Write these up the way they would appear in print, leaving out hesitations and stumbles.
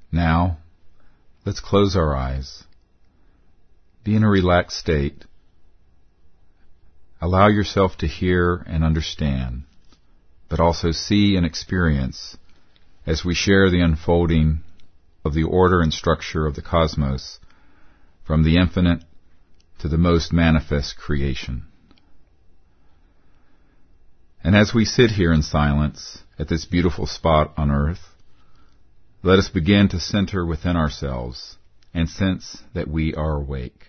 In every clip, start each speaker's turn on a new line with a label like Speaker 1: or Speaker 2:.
Speaker 1: Now, let's close our eyes. Be in a relaxed state. Allow yourself to hear and understand, but also see and experience as we share the unfolding of the order and structure of the cosmos from the infinite to the most manifest creation. And as we sit here in silence at this beautiful spot on earth, let us begin to center within ourselves and sense that we are awake.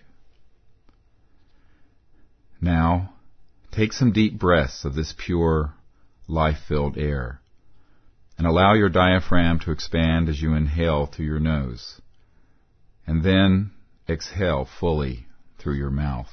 Speaker 1: Now, take some deep breaths of this pure, life-filled air, and allow your diaphragm to expand as you inhale through your nose, and then exhale fully through your mouth.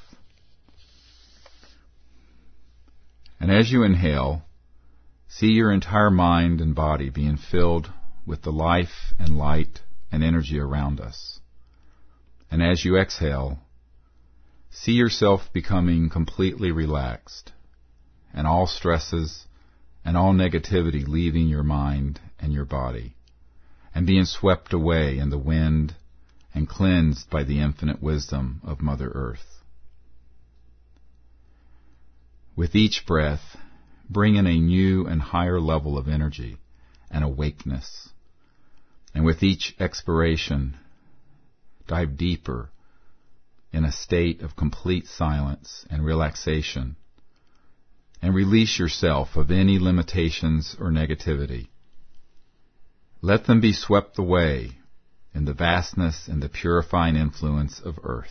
Speaker 1: And as you inhale, see your entire mind and body being filled with the life and light and energy around us. And as you exhale, see yourself becoming completely relaxed, and all stresses and all negativity leaving your mind and your body, and being swept away in the wind and cleansed by the infinite wisdom of Mother Earth. With each breath, bring in a new and higher level of energy and awakeness. And with each expiration, dive deeper in a state of complete silence and relaxation, and release yourself of any limitations or negativity. Let them be swept away in the vastness and the purifying influence of Earth.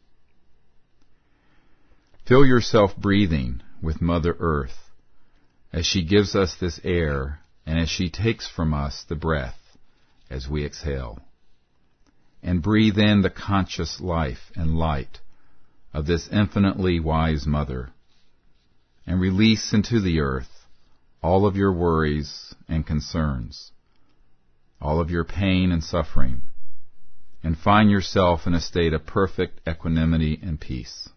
Speaker 1: Feel yourself breathing with Mother Earth as she gives us this air and as she takes from us the breath as we exhale. And breathe in the conscious life and light of this infinitely wise Mother, and release into the earth all of your worries and concerns, all of your pain and suffering, and find yourself in a state of perfect equanimity and peace.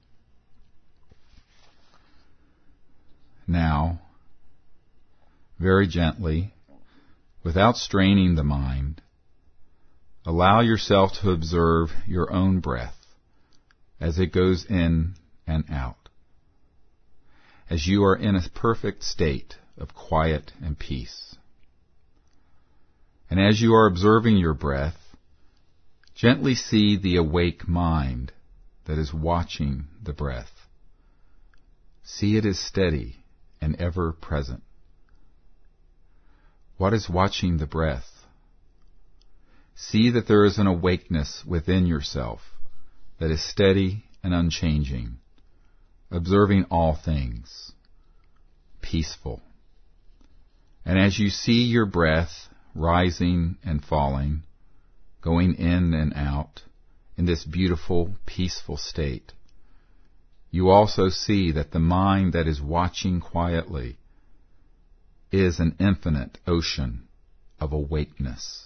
Speaker 1: Now, very gently, without straining the mind, allow yourself to observe your own breath as it goes in and out, as you are in a perfect state of quiet and peace. And as you are observing your breath, gently see the awake mind that is watching the breath. See it as steady and ever present. What is watching the breath? See that there is an awakeness within yourself that is steady and unchanging, observing all things, peaceful. And as you see your breath rising and falling, going in and out in this beautiful, peaceful state, you also see that the mind that is watching quietly is an infinite ocean of awakeness.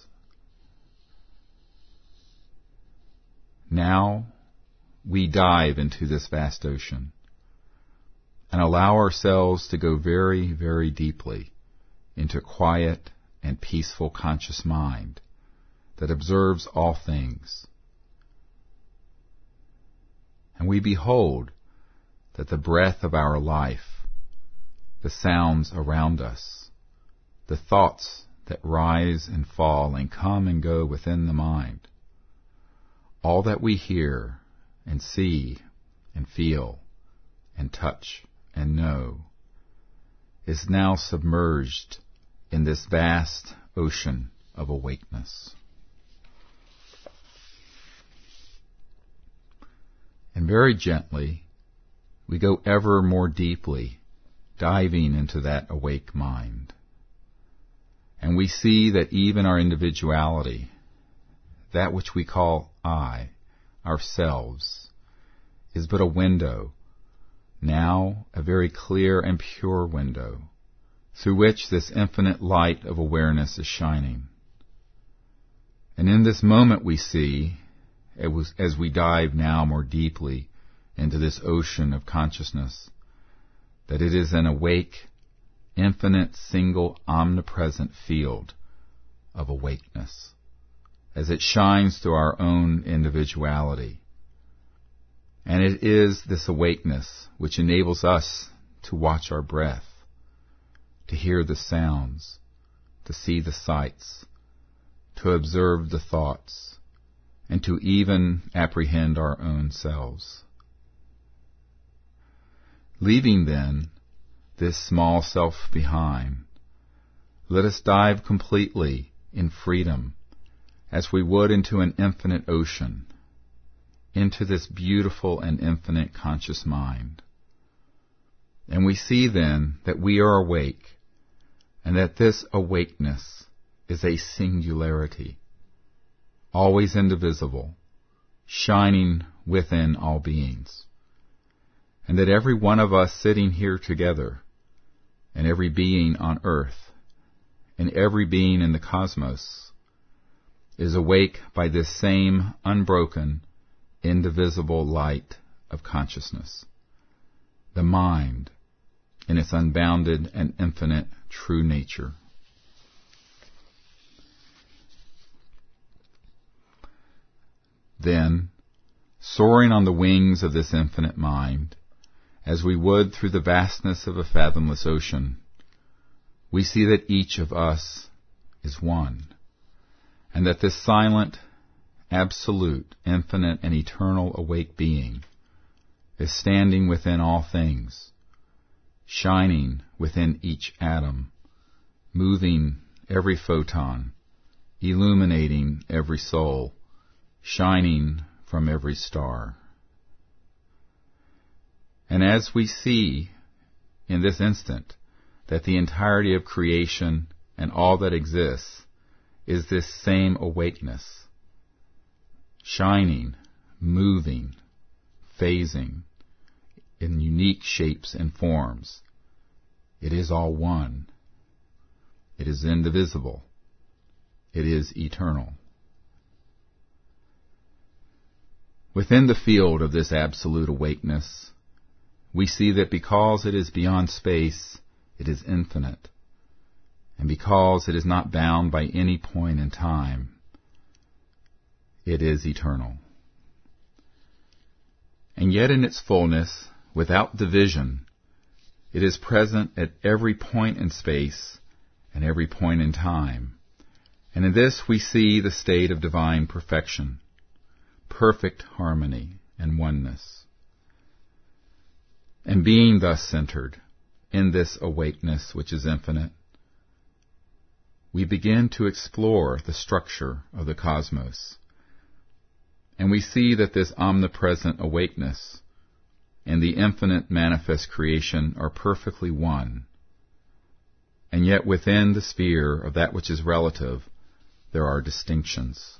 Speaker 1: Now we dive into this vast ocean and allow ourselves to go very, very deeply into quiet and peaceful conscious mind that observes all things. And we behold that the breath of our life, the sounds around us, the thoughts that rise and fall and come and go within the mind, all that we hear and see and feel and touch and know is now submerged in this vast ocean of awakeness. And very gently, we go ever more deeply, diving into that awake mind. And we see that even our individuality, that which we call I, ourselves, is but a window, now a very clear and pure window, through which this infinite light of awareness is shining. And in this moment we see, as we dive now more deeply into this ocean of consciousness, that it is an awake, infinite, single, omnipresent field of awakeness, as it shines through our own individuality. And it is this awakeness which enables us to watch our breath, to hear the sounds, to see the sights, to observe the thoughts, and to even apprehend our own selves. Leaving then this small self behind, let us dive completely in freedom as we would into an infinite ocean, into this beautiful and infinite conscious mind. And we see then that we are awake, and that this awakeness is a singularity, always indivisible, shining within all beings. And that every one of us sitting here together, and every being on earth, and every being in the cosmos, is awake by this same unbroken, indivisible light of consciousness, the mind in its unbounded and infinite true nature. Then, soaring on the wings of this infinite mind, as we would through the vastness of a fathomless ocean, we see that each of us is one, and that this silent, absolute, infinite, and eternal awake being is standing within all things, shining within each atom, moving every photon, illuminating every soul, shining from every star. And as we see in this instant that the entirety of creation and all that exists is this same awakeness, shining, moving, phasing in unique shapes and forms, it is all one. It is indivisible. It is eternal. Within the field of this absolute awakeness, we see that because it is beyond space, it is infinite. And because it is not bound by any point in time, it is eternal. And yet in its fullness, without division, it is present at every point in space and every point in time. And in this we see the state of divine perfection, perfect harmony and oneness. And being thus centered in this awakeness which is infinite, we begin to explore the structure of the cosmos. And we see that this omnipresent awakeness and the infinite manifest creation are perfectly one. And yet within the sphere of that which is relative, there are distinctions.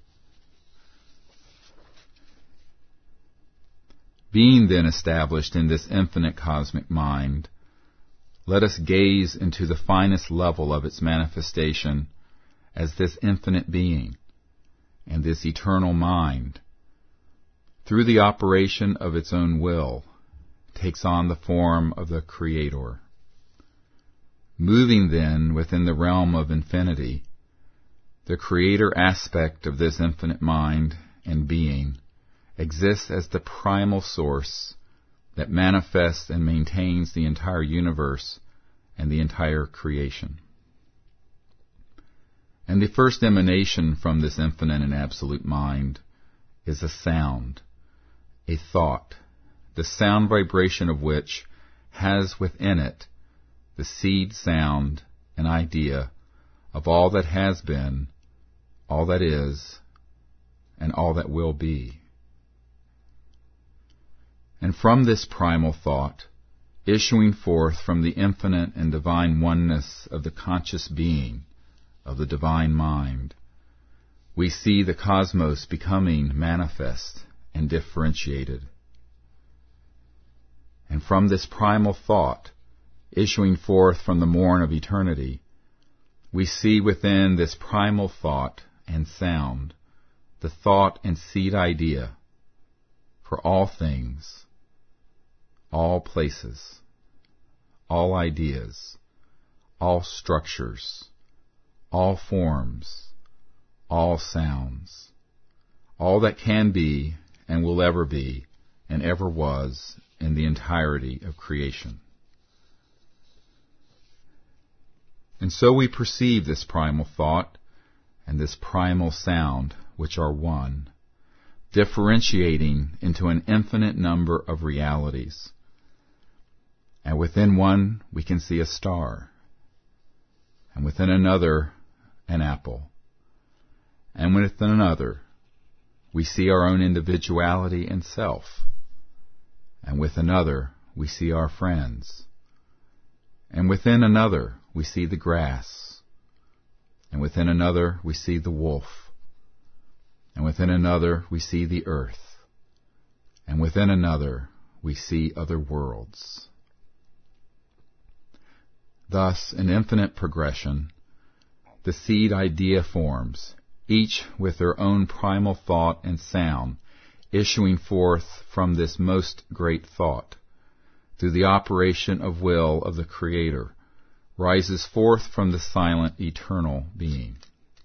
Speaker 1: Being then established in this infinite cosmic mind, let us gaze into the finest level of its manifestation as this infinite being and this eternal mind, through the operation of its own will, takes on the form of the Creator. Moving then within the realm of infinity, the Creator aspect of this infinite mind and being exists as the primal source that manifests and maintains the entire universe and the entire creation. And the first emanation from this infinite and absolute mind is a sound, a thought, the sound vibration of which has within it the seed sound and idea of all that has been, all that is, and all that will be. And from this primal thought, issuing forth from the infinite and divine oneness of the conscious being, of the divine mind, we see the cosmos becoming manifest and differentiated. And from this primal thought, issuing forth from the morn of eternity, we see within this primal thought and sound the thought and seed idea for all things, all places, all ideas, all structures, all forms, all sounds, all that can be and will ever be and ever was in the entirety of creation. And so we perceive this primal thought and this primal sound, which are one, differentiating into an infinite number of realities. And within one, we can see a star, and within another, an apple, and within another, we see our own individuality and self, and with another, we see our friends, and within another, we see the grass, and within another, we see the wolf, and within another, we see the earth, and within another, we see other worlds. Thus, in infinite progression, the seed idea forms, each with their own primal thought and sound, issuing forth from this most great thought, through the operation of will of the Creator, rises forth from the silent eternal being.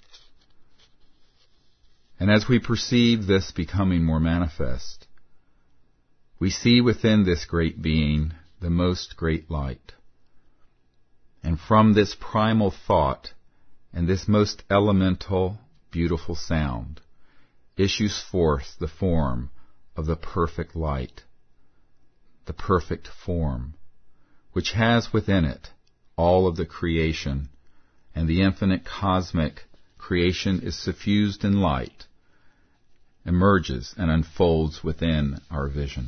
Speaker 1: And as we perceive this becoming more manifest, we see within this great being the most great light. And from this primal thought and this most elemental, beautiful sound issues forth the form of the perfect light, the perfect form, which has within it all of the creation, and the infinite cosmic creation is suffused in light, emerges and unfolds within our vision.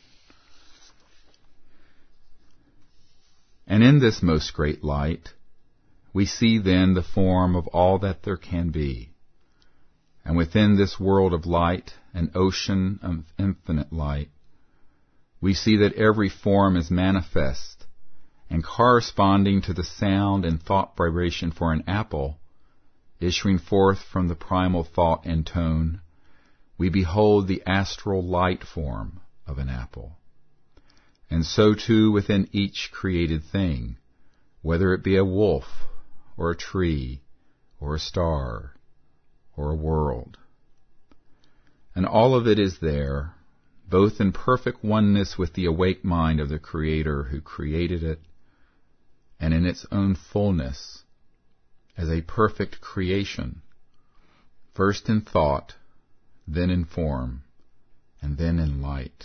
Speaker 1: And in this most great light, we see then the form of all that there can be. And within this world of light, an ocean of infinite light, we see that every form is manifest, and corresponding to the sound and thought vibration for an apple, issuing forth from the primal thought and tone, we behold the astral light form of an apple. And so too within each created thing, whether it be a wolf, or a tree, or a star, or a world. And all of it is there, both in perfect oneness with the awake mind of the Creator who created it, and in its own fullness, as a perfect creation, first in thought, then in form, and then in light.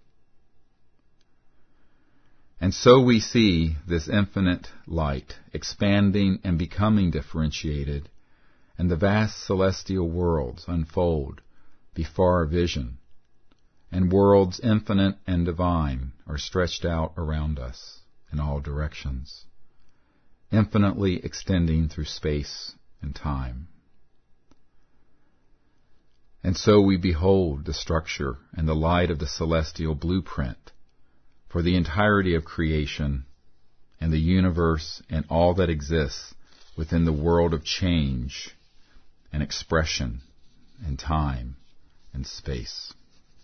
Speaker 1: And so we see this infinite light expanding and becoming differentiated, and the vast celestial worlds unfold before our vision, and worlds infinite and divine are stretched out around us in all directions, infinitely extending through space and time. And so we behold the structure and the light of the celestial blueprint for the entirety of creation and the universe and all that exists within the world of change and expression and time and space.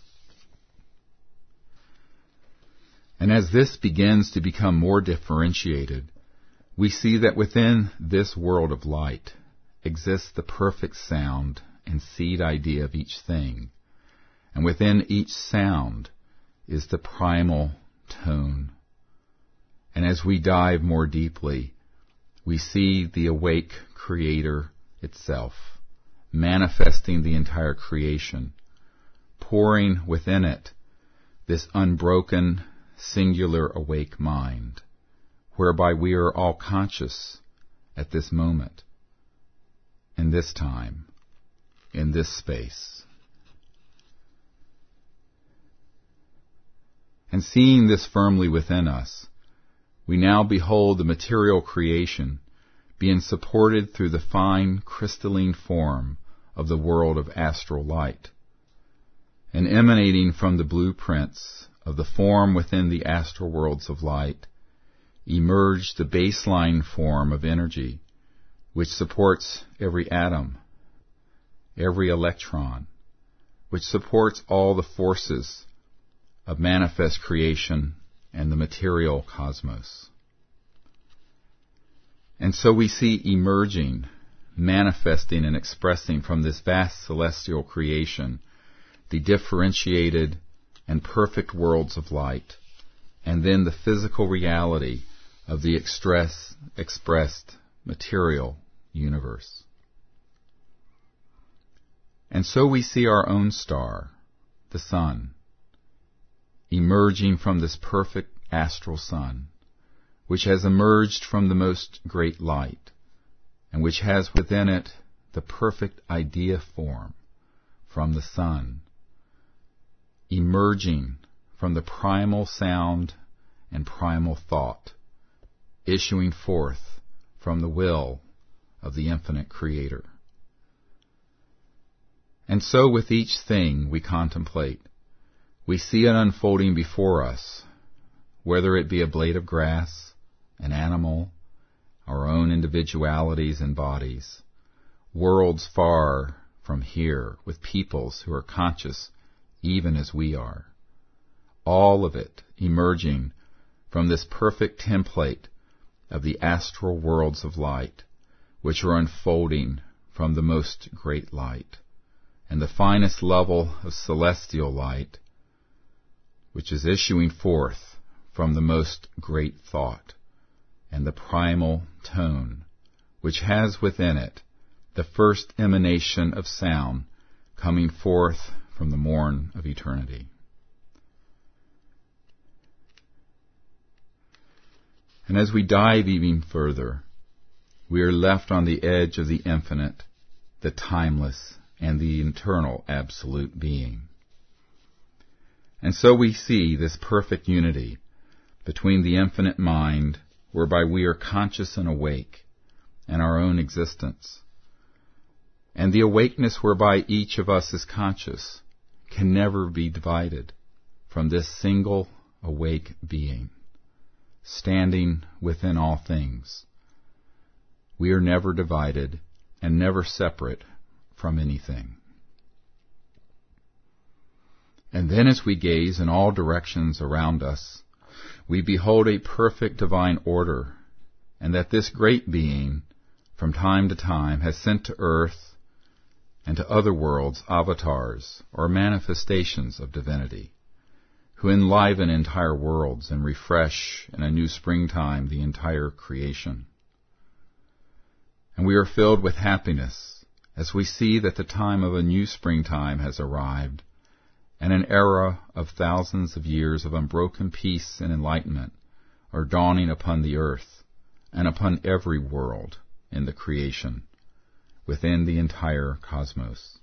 Speaker 1: And as this begins to become more differentiated, we see that within this world of light exists the perfect sound and seed idea of each thing, and within each sound is the primal tone. And as we dive more deeply, we see the awake Creator itself, manifesting the entire creation, pouring within it this unbroken, singular awake mind, whereby we are all conscious at this moment, in this time, in this space. And seeing this firmly within us, we now behold the material creation being supported through the fine crystalline form of the world of astral light, and emanating from the blueprints of the form within the astral worlds of light, emerge the baseline form of energy, which supports every atom, every electron, which supports all the forces of manifest creation and the material cosmos. And so we see emerging manifesting and expressing from this vast celestial creation the differentiated and perfect worlds of light, and then the physical reality of the expressed material universe. And so we see our own star, the sun, emerging from this perfect astral sun, which has emerged from the most great light, and which has within it the perfect idea form from the sun, emerging from the primal sound and primal thought, issuing forth from the will of the infinite Creator. And so with each thing we contemplate, we see it unfolding before us, whether it be a blade of grass, an animal, our own individualities and bodies, worlds far from here with peoples who are conscious even as we are. All of it emerging from this perfect template of the astral worlds of light, which are unfolding from the most great light, and the finest level of celestial light, which is issuing forth from the most great thought, and the primal tone, which has within it the first emanation of sound coming forth from the morn of eternity. And as we dive even further, we are left on the edge of the infinite, the timeless, and the eternal absolute being. And so we see this perfect unity between the infinite mind, whereby we are conscious and awake, and our own existence, and the awakeness whereby each of us is conscious can never be divided from this single awake being, standing within all things. We are never divided and never separate from anything. And then as we gaze in all directions around us, we behold a perfect divine order, and that this great being, from time to time, has sent to earth and to other worlds avatars or manifestations of divinity, who enliven entire worlds and refresh in a new springtime the entire creation. And we are filled with happiness as we see that the time of a new springtime has arrived, and an era of thousands of years of unbroken peace and enlightenment are dawning upon the earth and upon every world in the creation, within the entire cosmos.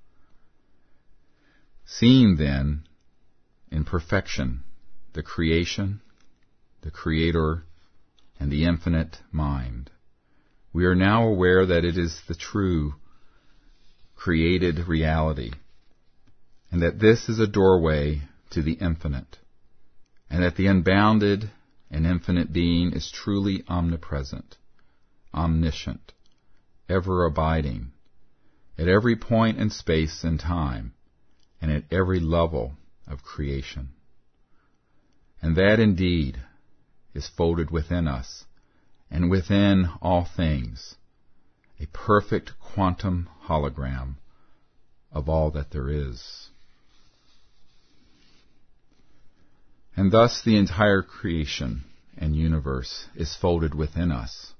Speaker 1: Seeing then, in perfection, the creation, the Creator, and the infinite mind, we are now aware that it is the true created reality, and that this is a doorway to the infinite, and that the unbounded and infinite being is truly omnipresent, omniscient, ever abiding, at every point in space and time, and at every level of creation. And that indeed is folded within us, and within all things, a perfect quantum hologram of all that there is. And thus the entire creation and universe is folded within us,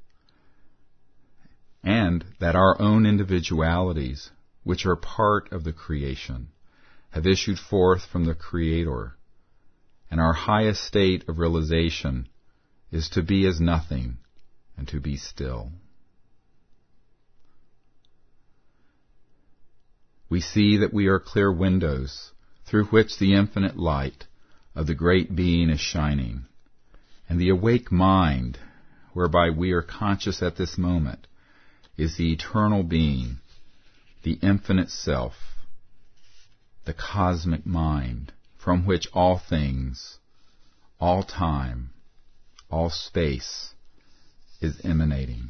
Speaker 1: and that our own individualities, which are part of the creation, have issued forth from the Creator, and our highest state of realization is to be as nothing and to be still. We see that we are clear windows through which the infinite light of the great being is shining, and the awake mind, whereby we are conscious at this moment, is the eternal being, the infinite self, the cosmic mind, from which all things, all time, all space is emanating.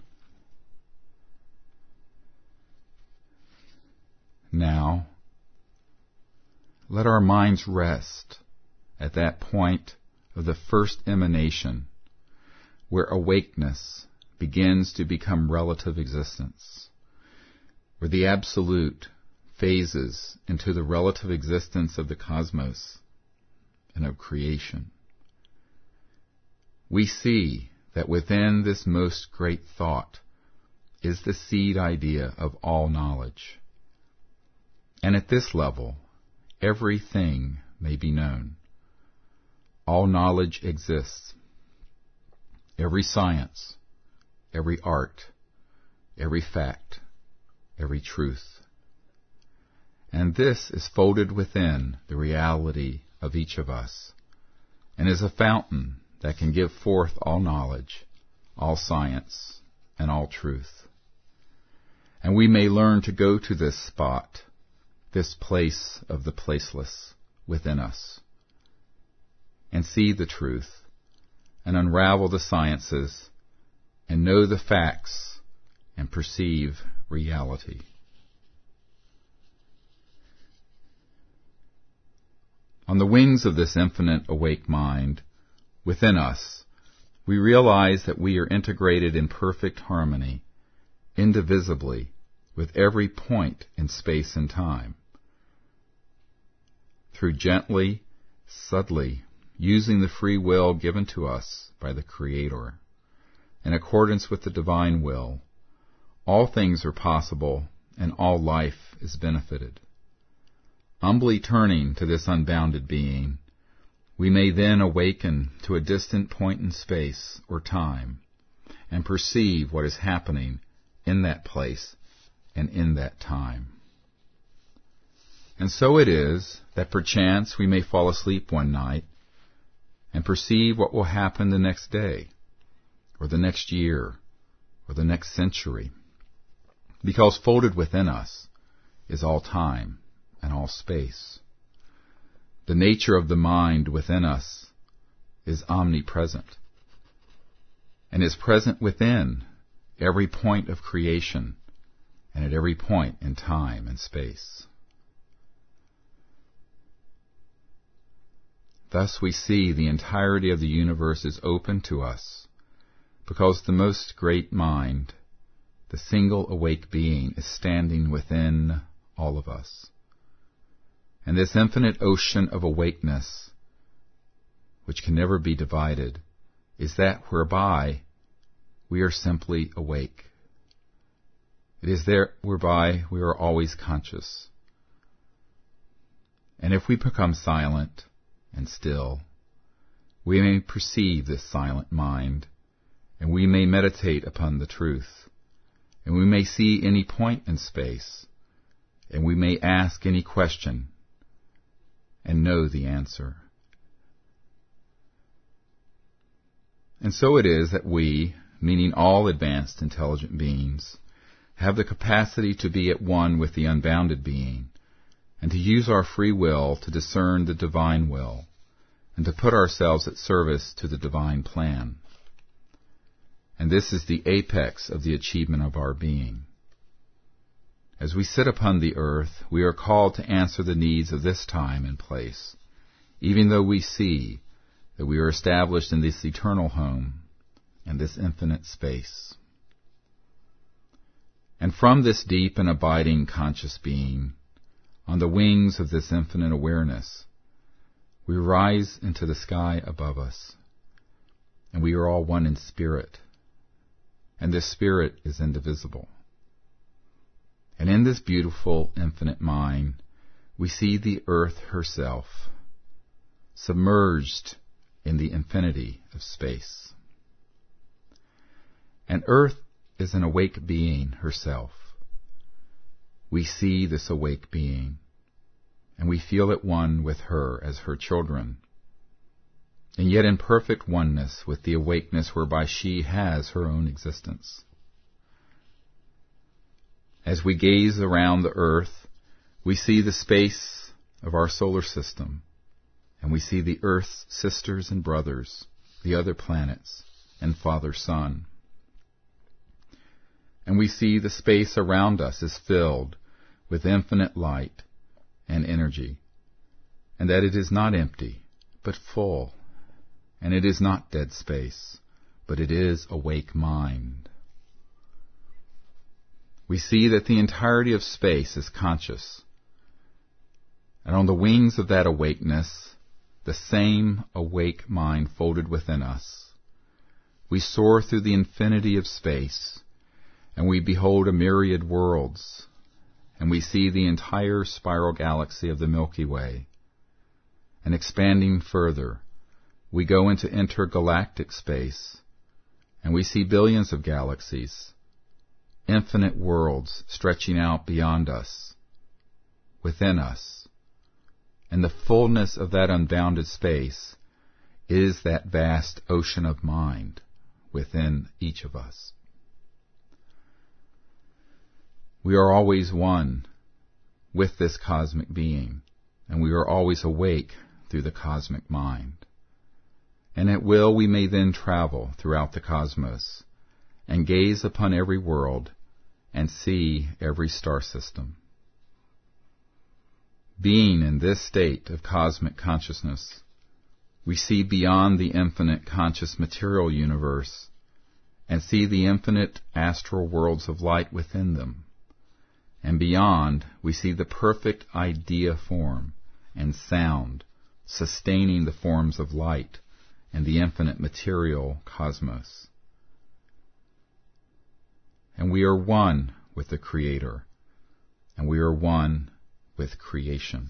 Speaker 1: Now, let our minds rest at that point of the first emanation, where awakeness begins to become relative existence, where the absolute phases into the relative existence of the cosmos and of creation, we see that within this most great thought is the seed idea of all knowledge. And at this level, everything may be known. All knowledge exists. Every science, every art, every fact, every truth. And this is folded within the reality of each of us, and is a fountain that can give forth all knowledge, all science, and all truth. And we may learn to go to this spot, this place of the placeless within us, and see the truth, and unravel the sciences, and know the facts, and perceive reality. On the wings of this infinite awake mind within us, we realize that we are integrated in perfect harmony, indivisibly, with every point in space and time. Through gently, subtly, using the free will given to us by the Creator, in accordance with the divine will, all things are possible and all life is benefited. Humbly turning to this unbounded being, we may then awaken to a distant point in space or time and perceive what is happening in that place and in that time. And so it is that perchance we may fall asleep one night and perceive what will happen the next day, or the next year, or the next century, because folded within us is all time and all space. The nature of the mind within us is omnipresent, and is present within every point of creation and at every point in time and space. Thus we see the entirety of the universe is open to us, because the most great mind, the single awake being, is standing within all of us. And this infinite ocean of awakeness, which can never be divided, is that whereby we are simply awake. It is there whereby we are always conscious. And if we become silent and still, we may perceive this silent mind, and we may meditate upon the truth, and we may see any point in space, and we may ask any question, and know the answer. And so it is that we, meaning all advanced intelligent beings, have the capacity to be at one with the unbounded being, and to use our free will to discern the divine will, and to put ourselves at service to the divine plan. And this is the apex of the achievement of our being. As we sit upon the earth, we are called to answer the needs of this time and place, even though we see that we are established in this eternal home and this infinite space. And from this deep and abiding conscious being, on the wings of this infinite awareness, we rise into the sky above us, and we are all one in spirit, and this spirit is indivisible. And in this beautiful infinite mind, we see the earth herself, submerged in the infinity of space. And earth is an awake being herself. We see this awake being, and we feel at one with her as her children, and yet in perfect oneness with the awakeness whereby she has her own existence. As we gaze around the earth, we see the space of our solar system, and we see the earth's sisters and brothers, the other planets, and Father Sun. And we see the space around us is filled with infinite light and energy, and that it is not empty, but full, and it is not dead space, but it is awake mind. We see that the entirety of space is conscious, and on the wings of that awakeness, the same awake mind folded within us, we soar through the infinity of space, and we behold a myriad worlds, and we see the entire spiral galaxy of the Milky Way. And expanding further, we go into intergalactic space, and we see billions of galaxies, infinite worlds stretching out beyond us, within us. And the fullness of that unbounded space is that vast ocean of mind within each of us. We are always one with this cosmic being, and we are always awake through the cosmic mind. And at will we may then travel throughout the cosmos and gaze upon every world and see every star system. Being in this state of cosmic consciousness, we see beyond the infinite conscious material universe and see the infinite astral worlds of light within them. And beyond, we see the perfect idea form and sound sustaining the forms of light and the infinite material cosmos. And we are one with the Creator, and we are one with creation.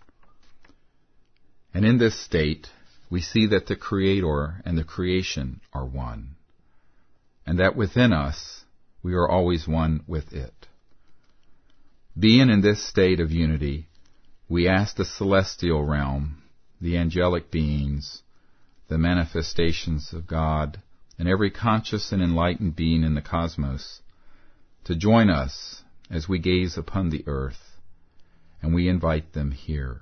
Speaker 1: And in this state, we see that the Creator and the creation are one, and that within us, we are always one with it. Being in this state of unity, we ask the celestial realm, the angelic beings, the manifestations of God, and every conscious and enlightened being in the cosmos, to join us as we gaze upon the earth, and we invite them here.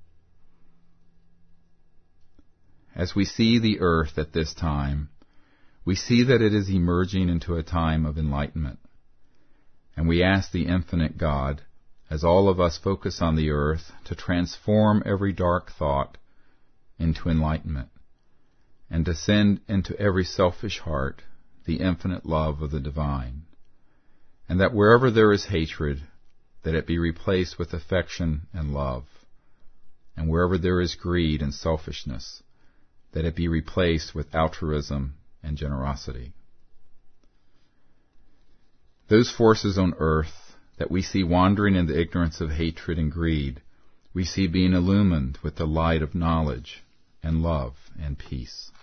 Speaker 1: As we see the earth at this time, we see that it is emerging into a time of enlightenment, and we ask the infinite God, as all of us focus on the earth, to transform every dark thought into enlightenment, and to send into every selfish heart the infinite love of the divine, and that wherever there is hatred, that it be replaced with affection and love, and wherever there is greed and selfishness, that it be replaced with altruism and generosity. Those forces on earth that we see wandering in the ignorance of hatred and greed, we see being illumined with the light of knowledge and love and peace.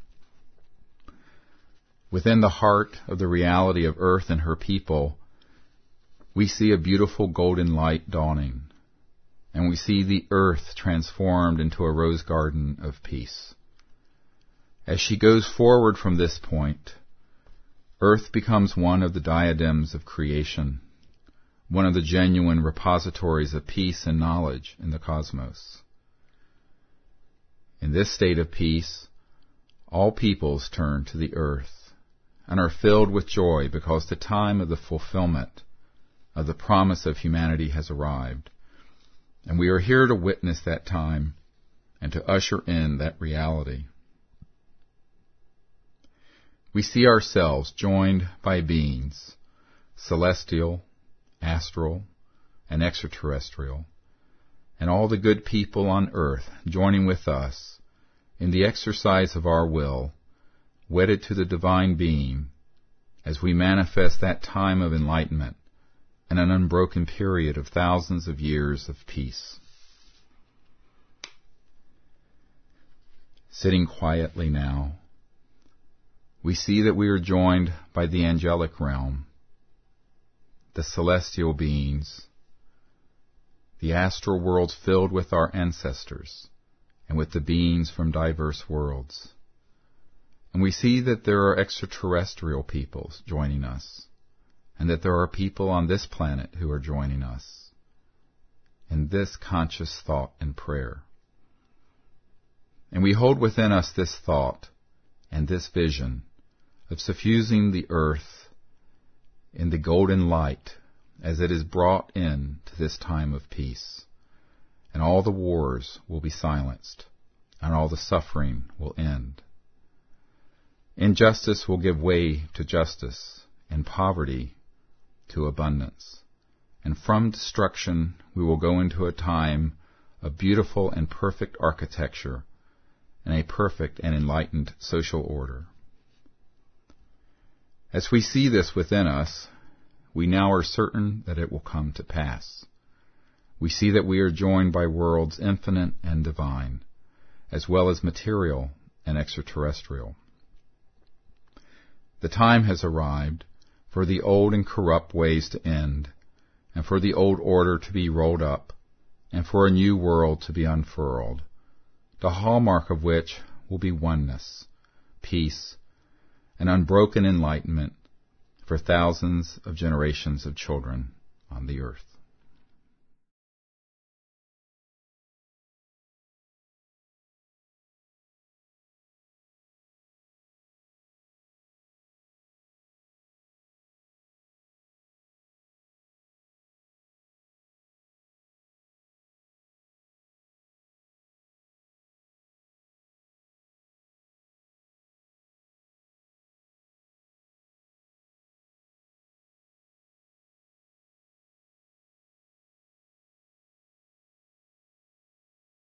Speaker 1: Within the heart of the reality of earth and her people, we see a beautiful golden light dawning, and we see the earth transformed into a rose garden of peace. As she goes forward from this point, earth becomes one of the diadems of creation, one of the genuine repositories of peace and knowledge in the cosmos. In this state of peace, all peoples turn to the earth and are filled with joy because the time of the fulfillment of the promise of humanity has arrived, and we are here to witness that time and to usher in that reality. We see ourselves joined by beings, celestial, astral, and extraterrestrial, and all the good people on earth joining with us in the exercise of our will, wedded to the divine being, as we manifest that time of enlightenment and an unbroken period of thousands of years of peace. Sitting quietly now, we see that we are joined by the angelic realm, the celestial beings, the astral worlds filled with our ancestors, and with the beings from diverse worlds. And we see that there are extraterrestrial peoples joining us, and that there are people on this planet who are joining us in this conscious thought and prayer. And we hold within us this thought and this vision of suffusing the earth in the golden light as it is brought in to this time of peace, and all the wars will be silenced, and all the suffering will end. Injustice will give way to justice, and poverty to abundance. And from destruction we will go into a time of beautiful and perfect architecture and a perfect and enlightened social order. As we see this within us, we now are certain that it will come to pass. We see that we are joined by worlds infinite and divine, as well as material and extraterrestrial. The time has arrived for the old and corrupt ways to end, and for the old order to be rolled up, and for a new world to be unfurled, the hallmark of which will be oneness, peace, and unbroken enlightenment for thousands of generations of children on the earth.